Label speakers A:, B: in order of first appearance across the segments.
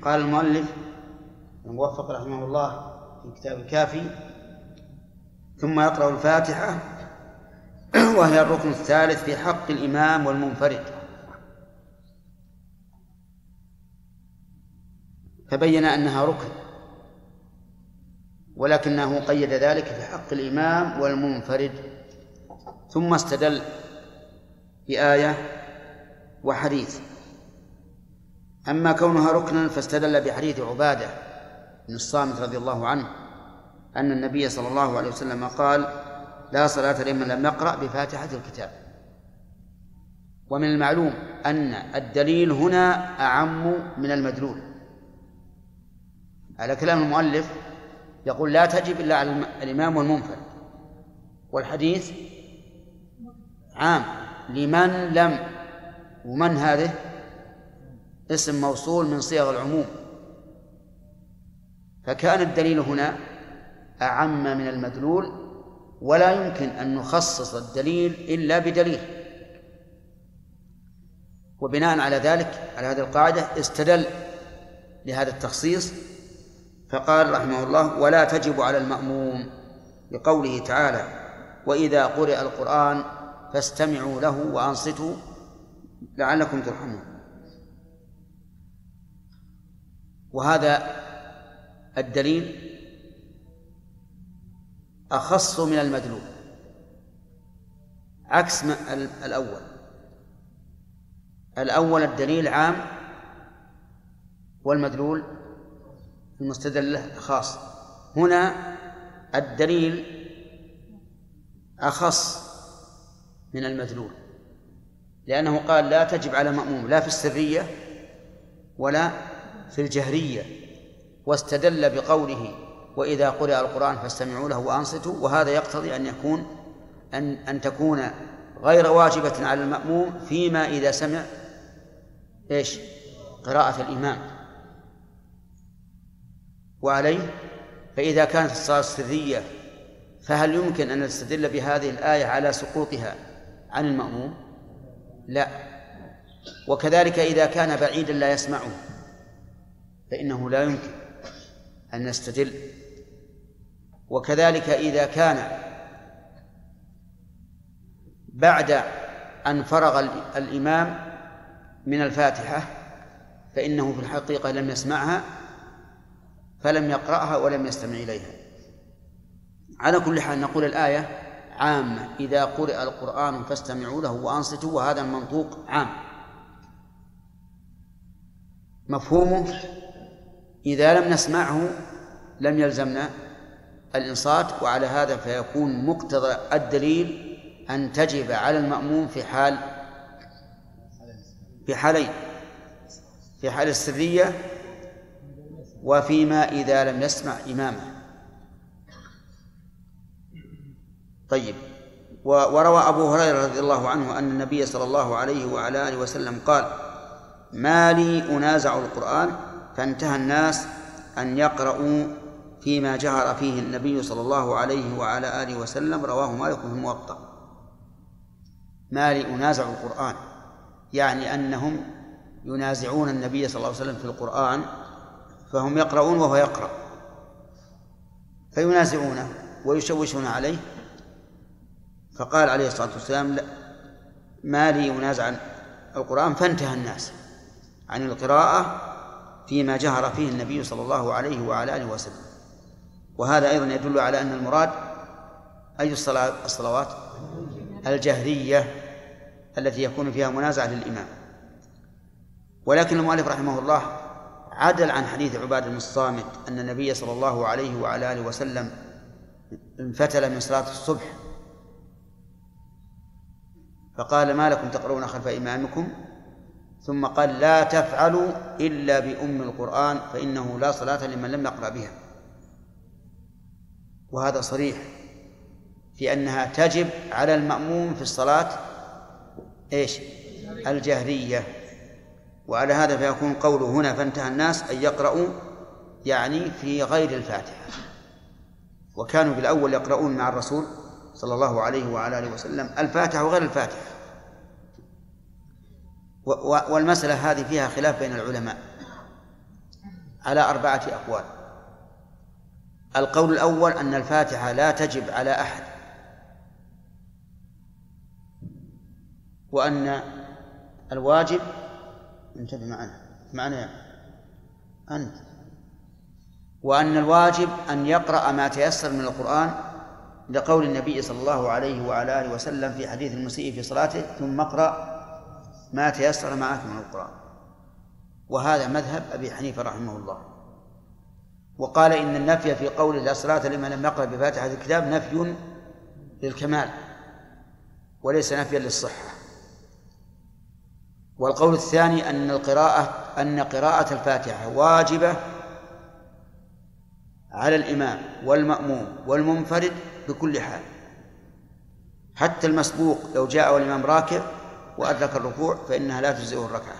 A: قال المؤلف الموفق رحمه الله في كتاب الكافي: ثم يقرأ الفاتحة وهي الركن الثالث في حق الإمام والمنفرد. فبين أنها ركن، ولكنه قيد ذلك في حق الإمام والمنفرد، ثم استدل بآية وحديث. أما كونها ركنا فاستدل بحديث عبادة بن الصامت رضي الله عنه أن النبي صلى الله عليه وسلم قال: لا صلاة لمن لم يقرأ بفاتحة الكتاب. ومن المعلوم أن الدليل هنا أعم من المدلول. على كلام المؤلف يقول لا تجب إلا على الإمام والمنفرد، والحديث عام لمن لم، ومن هذه اسم موصول من صيغ العموم، فكان الدليل هنا أعم من المدلول، ولا يمكن أن نخصص الدليل إلا بدليل. وبناء على ذلك، على هذه القاعدة، استدل لهذا التخصيص فقال رحمه الله: ولا تجب على المأموم، بقوله تعالى: وإذا قرئ القرآن فاستمعوا له وأنصتوا لعلكم ترحمون. وهذا الدليل أخص من المدلول، عكس الأول الدليل عام والمدلول المستدل له خاص. هنا الدليل أخص من المدلول، لأنه قال لا تجب على مأموم لا في السرية ولا في الجهرية، واستدل بقوله: وإذا قرئ القرآن فاستمعوا له وأنصتوا. وهذا يقتضي أن تكون غير واجبة على المأموم فيما إذا سمع قراءة الإمام. وعليه فإذا كانت الصلاة سرية فهل يمكن أن نستدل بهذه الآية على سقوطها عن المأموم؟ لا. وكذلك إذا كان بعيدا لا يسمعه فإنه لا يمكن أن نستدل. وكذلك إذا كان بعد أن فرغ الإمام من الفاتحة فإنه في الحقيقة لم يسمعها فلم يقرأها ولم يستمع إليها. على كل حال نقول الآية عامة: إذا قرئ القرآن فاستمعوا له وأنصتوا، وهذا المنطوق عام. مفهومه إذا لم نسمعه لم يلزمنا الإنصات، وعلى هذا فيكون مقتضى الدليل أن تجب على المأموم في حالين: في حال السرية وفيما إذا لم يسمع إمامه. طيب. وروى أبو هريرة رضي الله عنه أن النبي صلى الله عليه وعلى آله وسلم قال: ما لي أنازع القرآن فانتهى الناس أن يقرؤوا فيما جهر فيه النبي صلى الله عليه وعلى آله وسلم. رواه مالك في الموطأ. ما لي أنازع القرآن يعني أنهم ينازعون النبي صلى الله عليه وسلم في القرآن، فهم يقرؤون وهو يقرأ فينازعونه ويشوشون عليه. فقال عليه الصلاة والسلام: لا، ما لي أنازع القرآن فانتهى الناس عن القراءة فيما جهر فيه النبي صلى الله عليه وعلى آله وسلم. وهذا أيضا يدل على أن المراد أي الصلوات الجهرية التي يكون فيها منازعة للإمام. ولكن المؤلف رحمه الله عدل عن حديث عبادة بن الصامت أن النبي صلى الله عليه وعلى آله وسلم انفتل من صلاة الصبح فقال: ما لكم تقرؤون خلف إمامكم؟ ثم قال: لا تفعلوا إلا بأم القرآن فإنه لا صلاة لمن لم يقرأ بها. وهذا صريح في أنها تجب على المأموم في الصلاة الجهرية. وعلى هذا فيكون قوله هنا فانتهى الناس أن يقرؤوا يعني في غير الفاتحة، وكانوا بالأول يقرؤون مع الرسول صلى الله عليه وعلى آله وسلم الفاتحة وغير الفاتحة. والمسألة هذه فيها خلاف بين العلماء، على 4 أقوال. القول الأول أن الفاتحة لا تجب على أحد، وأن الواجب انتبه معنا أنت، وأن الواجب أن يقرأ ما تيسر من القرآن، لقول النبي صلى الله عليه وعلى آله وسلم في حديث المسيء في صلاته: ثم اقرأ ما تيسر معك من القرآن. وهذا مذهب أبي حنيفة رحمه الله. وقال إن النفي في قول لا صلاة لمن لم يقرأ بفاتحة الكتاب نفي للكمال وليس نفيا للصحة. والقول الثاني أن قراءة الفاتحة واجبة على الإمام والمأموم والمنفرد بكل حال، حتى المسبوق لو جاء والإمام راكع وأدرك الركوع فإنها لا تجزئه الركعة.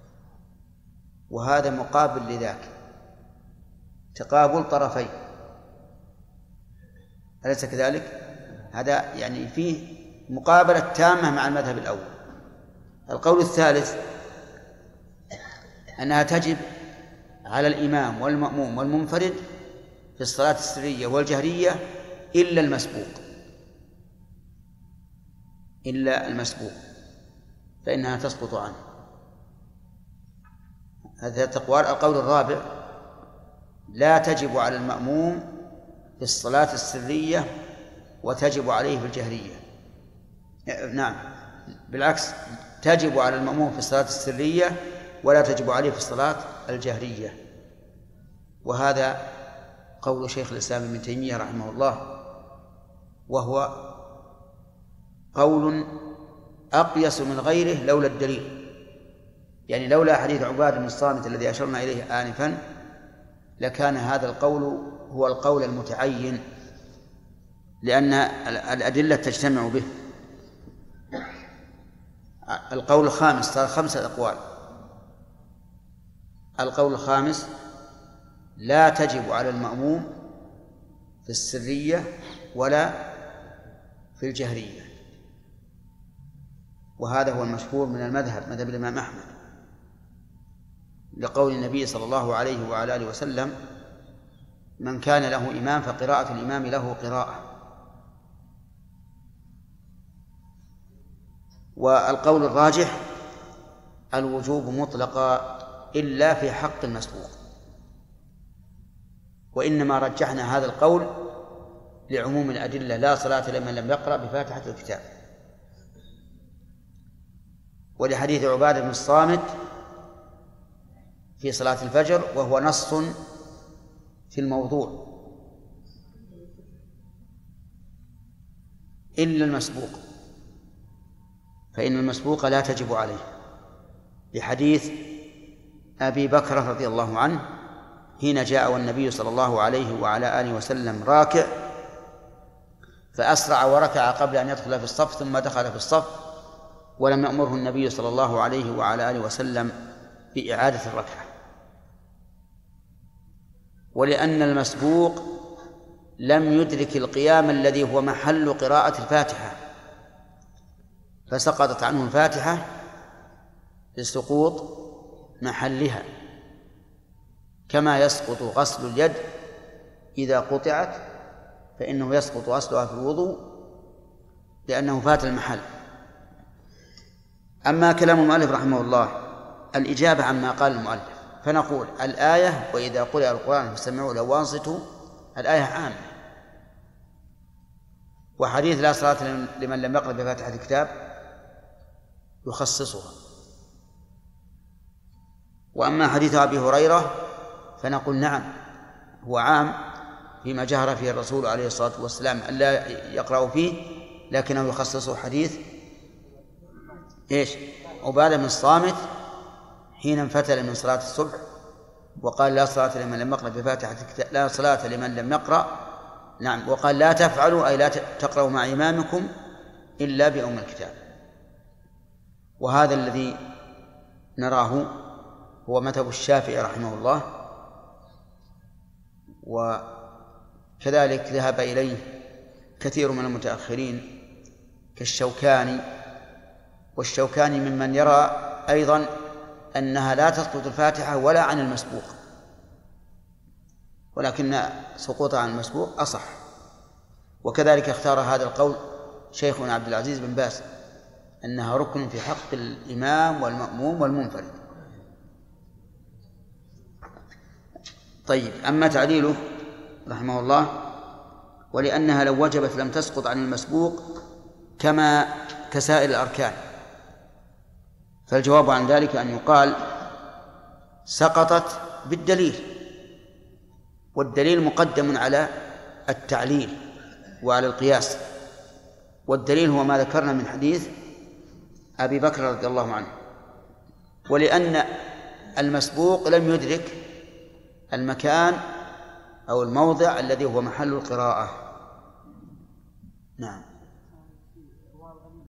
A: وهذا مقابل لذاك، تقابل طرفين، أليس كذلك؟ هذا يعني فيه مقابلة تامة مع المذهب الأول. القول الثالث أنها تجب على الإمام والمأموم والمنفرد في الصلاة السرية والجهرية إلا المسبوق فإنها تسقط عنه. هذا تقوى. القول الرابع: لا تجب على المأموم في الصلاة السرية وتجب عليه في الجهرية. نعم، بالعكس، تجب على المأموم في الصلاة السرية ولا تجب عليه في الصلاة الجهرية. وهذا قول شيخ الإسلام ابن تيمية رحمه الله، وهو قول أقيس من غيره لولا الدليل. يعني لولا حديث عبادة بن الصامت الذي أشرنا إليه آنفا لكان هذا القول هو القول المتعين، لأن الأدلة تجتمع به. القول الخامس، صار 5 أقوال. القول الخامس: لا تجب على المأموم في السرية ولا في الجهرية. وهذا هو المشهور من مذهب الإمام أحمد، لقول النبي صلى الله عليه وعلى آله وسلم: من كان له إمام فقراءة الإمام له قراءة. والقول الراجح الوجوب مطلقا إلا في حق المسبوق، وإنما رجحنا هذا القول لعموم الأدلة: لا صلاة لمن لم يقرأ بفاتحة الكتاب، ولحديث عبادة بن الصامت في صلاة الفجر، وهو نص في الموضوع، إلا المسبوق فإن المسبوق لا تجب عليه، لحديث أبي بكر رضي الله عنه حين جاء والنبي صلى الله عليه وعلى آله وسلم راكع فأسرع وركع قبل أن يدخل في الصف، ثم دخل في الصف ولم يأمره النبي صلى الله عليه وعلى آله وسلم بإعادة الركعة. ولأن المسبوق لم يدرك القيام الذي هو محل قراءة الفاتحة، فسقطت عنه الفاتحة لسقوط محلها، كما يسقط غسل اليد إذا قطعت فإنه يسقط غسلها في الوضوء لأنه فات المحل. أما كلام المؤلف رحمه الله، الإجابة عما قال المؤلف، فنقول الآية: وإذا قرئ القرآن فاستمعوا له وانصتوا، الآية عامة، وحديث لا صلاة لمن لم يقرأ بفاتحة الكتاب يخصصها. وأما حديث أبي هريرة فنقول نعم، هو عام فيما جهر فيه الرسول عليه الصلاة والسلام ألا يقرأ فيه، لكنه يخصصه حديث عبادة بن الصامت حين انفتل من صلاة الصبح وقال: لا صلاة لمن لم يقرأ بفاتحة الكتاب، لا صلاة لمن لم يقرأ، نعم، وقال: لا تفعلوا، أي لا تقرأوا مع إمامكم إلا بأم الكتاب. وهذا الذي نراه هو مذهب الشافعي رحمه الله، وكذلك ذهب إليه كثير من المتأخرين كالشوكاني، والشوكاني ممن يرى أيضا أنها لا تسقط الفاتحة ولا عن المسبوق، ولكن سقوطها عن المسبوق أصح. وكذلك اختار هذا القول شيخنا عبد العزيز بن باز أنها ركن في حق الإمام والمأموم والمنفرد. طيب، أما تعليله رحمه الله: ولأنها لو وجبت لم تسقط عن المسبوق كسائر الأركان. فالجواب عن ذلك أن يقال سقطت بالدليل، والدليل مقدم على التعليل وعلى القياس، والدليل هو ما ذكرنا من حديث أبي بكر رضي الله عنه. ولأن المسبوق لم يدرك المكان أو الموضع الذي هو محل القراءة. نعم.